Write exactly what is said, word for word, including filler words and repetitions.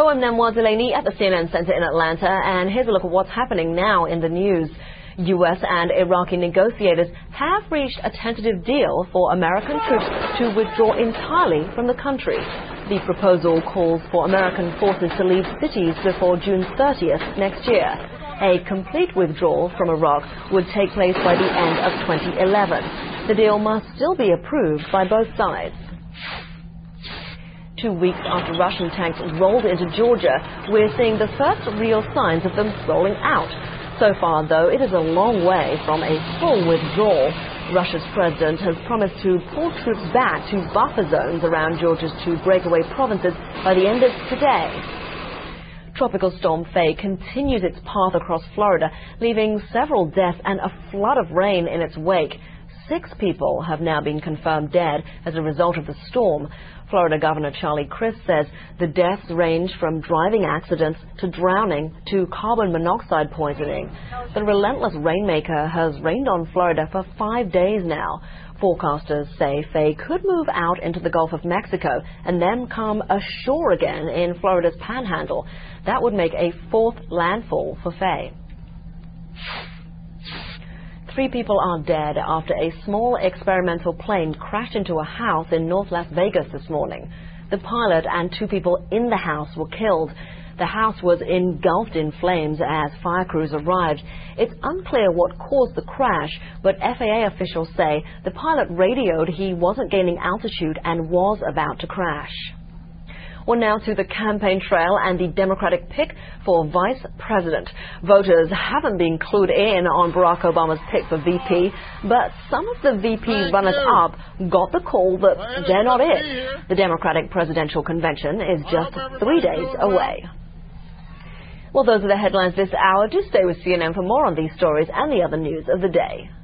Hello, I'm Namwa Delaney at the C N N Center in Atlanta, and here's a look at what's happening now in the news. U S and Iraqi negotiators have reached a tentative deal for American troops to withdraw entirely from the country. The proposal calls for American forces to leave cities before June thirtieth next year. A complete withdrawal from Iraq would take place by the end of twenty eleven. The deal must still be approved by both sides. Two weeks after Russian tanks rolled into Georgia, we're seeing the first real signs of them rolling out. So far, though, it is a long way from a full withdrawal. Russia's president has promised to pull troops back to buffer zones around Georgia's two breakaway provinces by the end of today. Tropical storm Faye continues its path across Florida, leaving several deaths and a flood of rain in its wake. Six people have now been confirmed dead as a result of the storm. Florida Governor Charlie Crist says the deaths range from driving accidents to drowning to carbon monoxide poisoning. The relentless rainmaker has rained on Florida for five days now. Forecasters say Faye could move out into the Gulf of Mexico and then come ashore again in Florida's panhandle. That would make a fourth landfall for Faye. Three people are dead after a small experimental plane crashed into a house in North Las Vegas this morning. The pilot and two people in the house were killed. The house was engulfed in flames as fire crews arrived. It's unclear what caused the crash, but F A A officials say the pilot radioed he wasn't gaining altitude and was about to crash. Well, now to the campaign trail and the Democratic pick for vice president. Voters haven't been clued in on Barack Obama's pick for V P, but some of the V P runners-up got the call that they're not it. The Democratic presidential convention is just three days away. Well, those are the headlines this hour. Do stay with C N N for more on these stories and the other news of the day.